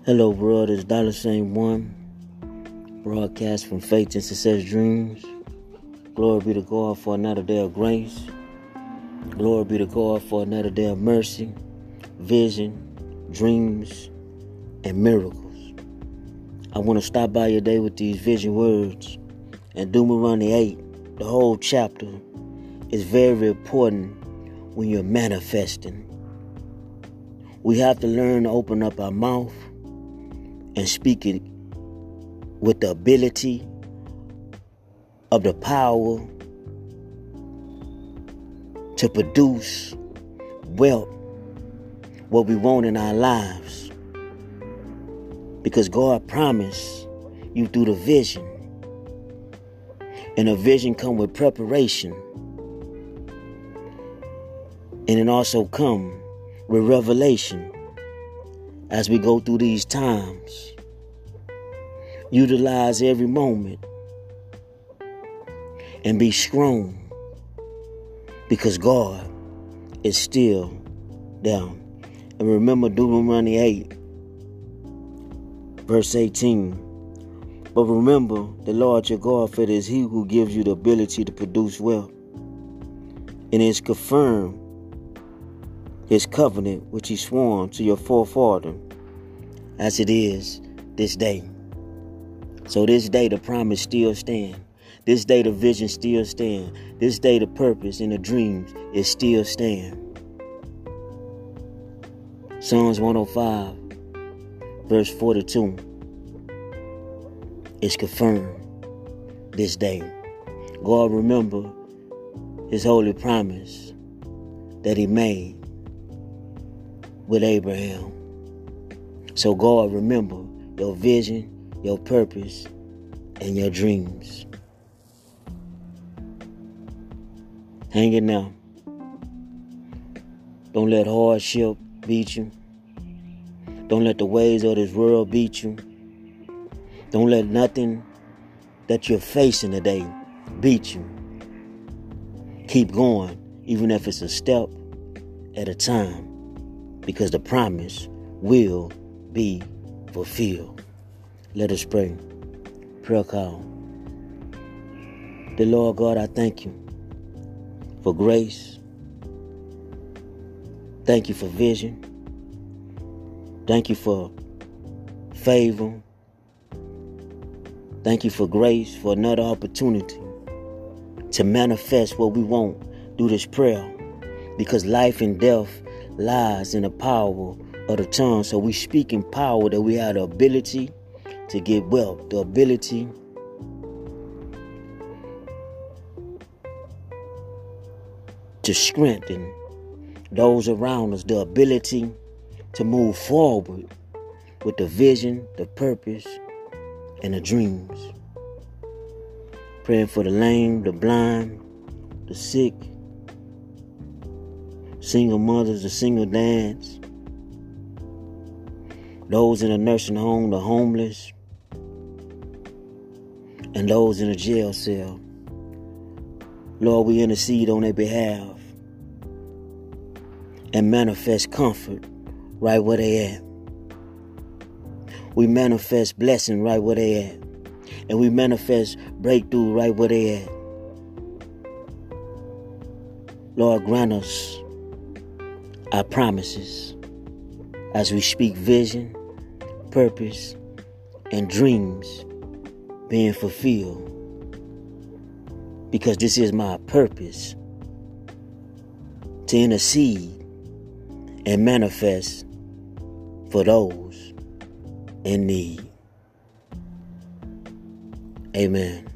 Hello, world. It's Dollar Saint One, broadcast from Faith and Success Dreams. Glory be to God for another day of grace. Glory be to God for another day of mercy, vision, dreams, and miracles. I want to stop by your day with these vision words. And Deuteronomy 8, the whole chapter, is very important when you're manifesting. We have to learn to open up our mouth and speak it with the ability of the power to produce wealth, what we want in our lives. Because God promised you through the vision. And a vision comes with preparation. And it also comes with revelation. As we go through these times, utilize every moment and be strong, because God is still down. And remember Deuteronomy 8, verse 18. But remember the Lord your God, for it is He who gives you the ability to produce wealth, and is confirmed His covenant which He swore to your forefather, as it is this day. So this day the promise still stand. This day the vision still stand. This day the purpose and the dreams is still stand. Psalms 105, verse 42. Is confirmed this day. God remember His holy promise that He made with Abraham. So God remember your vision, your purpose, and your dreams. Hang it now. Don't let hardship beat you. Don't let the ways of this world beat you. Don't let nothing that you're facing today beat you. Keep going, even if it's a step at a time, because the promise will be fulfilled. Let us pray. Prayer call. Dear Lord God, I thank you for grace. Thank you for vision. Thank you for favor. Thank you for grace, for another opportunity to manifest what we want through this prayer. Because life and death lies in the power of the tongue. So we speak in power that we have the ability to get wealth, the ability to strengthen those around us, the ability to move forward with the vision, the purpose, and the dreams. Praying for the lame, the blind, the sick, single mothers, the single dads, those in a nursing home, the homeless, and those in a jail cell. Lord, we intercede on their behalf and manifest comfort right where they at. We manifest blessing right where they at. And we manifest breakthrough right where they at. Lord, grant us our promises as we speak vision, purpose, and dreams being fulfilled. Because this is my purpose, to intercede and manifest for those in need. Amen.